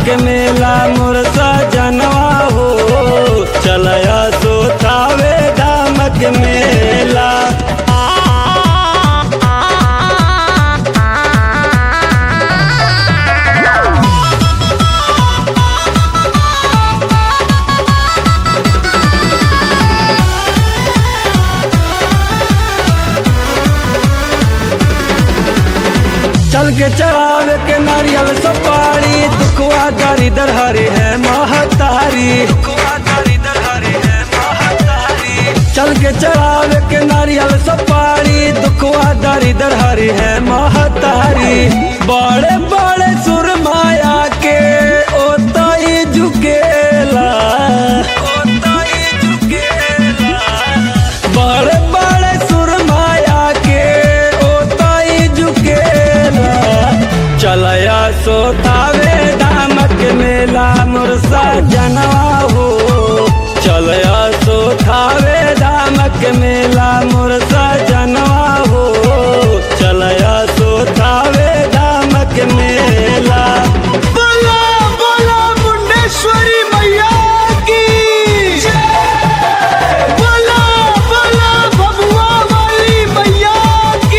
के मेला मोर सजनवा हो चलया सोतावे धाम के मेला। चल के चढ़ावे के नारियल सुपारी दुखवा दारी दरहरे है महतारी। चल के चढ़ावे के नारियल सुपारी दुखवा दारी दरहरे है महतारी। बड़े बड़े सुरमाया के ओताई झुकेला बड़े बड़े सुरमाया के ओताई झुकेला। चलया सोतावे धाम के मेला मोर सजनवा हो चलया सोतावे धाम के मेला मोर सजनवा हो चलया सोतावे धाम के मेला। बोला बोला मुंडेश्वरी मैया की बोला बोला भगवा वाली मैया की।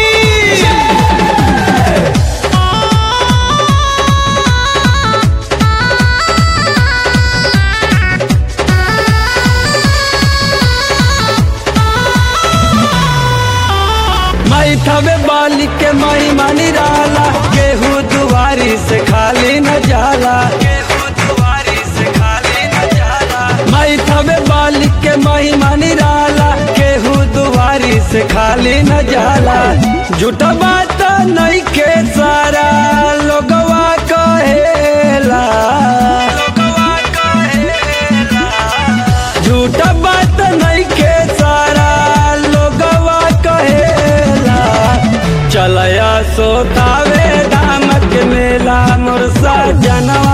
माई थवे बाली के माई मानी राला केहू दुआरी से खाली न जाला। माई थवे बाली के माई मानी राला केहू दुआरी से खाली न जाला। झूठा बात नहीं के सारा लोगवा कहेला झूठा बात नहीं के सारा लोगवा कहेला। चलया सोतावे धाम के मेला मोर सजनवा